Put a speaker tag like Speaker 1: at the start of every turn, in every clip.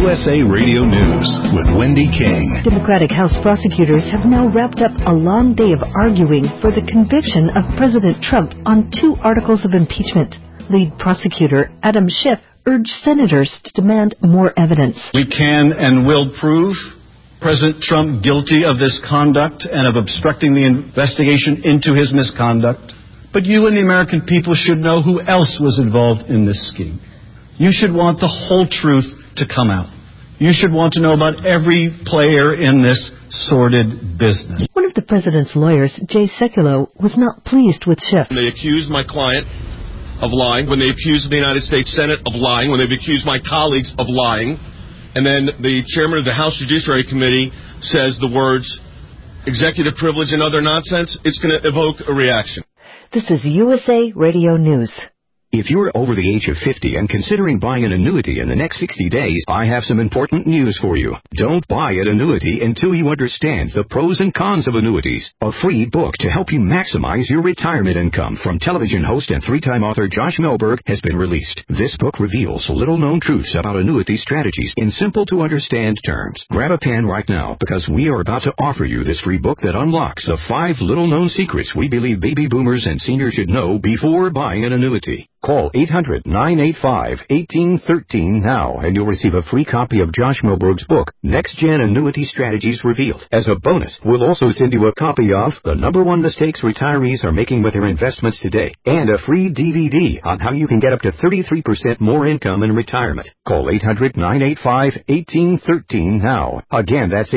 Speaker 1: USA Radio News with Wendy King.
Speaker 2: Democratic House prosecutors have now wrapped up a long day of arguing for the conviction of President Trump on 2 articles of impeachment. Lead prosecutor Adam Schiff urged senators to demand more evidence.
Speaker 3: We can and will prove President Trump guilty of this conduct and of obstructing the investigation into his misconduct. But you and the American people should know who else was involved in this scheme. You should want the whole truth to come out. You should want to know about every player in this sordid business.
Speaker 2: One of the president's lawyers, Jay Sekulow, was not pleased with Schiff.
Speaker 4: They accused my client of lying, when they accused the United States Senate of lying, when they've accused my colleagues of lying, and then the chairman of the House Judiciary Committee says the words executive privilege and other nonsense, it's going to evoke a reaction.
Speaker 2: This is USA Radio News.
Speaker 5: If you're over the age of 50 and considering buying an annuity in the next 60 days, I have some important news for you. Don't buy an annuity until you understand the pros and cons of annuities. A free book to help you maximize your retirement income from television host and 3-time author Josh Melberg has been released. This book reveals little-known truths about annuity strategies in simple-to-understand terms. Grab a pen right now because we are about to offer you this free book that unlocks the 5 little-known secrets we believe baby boomers and seniors should know before buying an annuity. Call 800-985-1813 now, and you'll receive a free copy of Josh Melberg's book, Next Gen Annuity Strategies Revealed. As a bonus, we'll also send you a copy of The #1 Mistakes Retirees Are Making with Their Investments Today, and a free DVD on how you can get up to 33% more income in retirement. Call 800-985-1813 now. Again, that's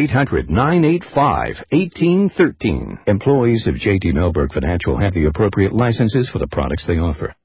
Speaker 5: 800-985-1813. Employees of J.D. Melberg Financial have the appropriate licenses for the products they offer.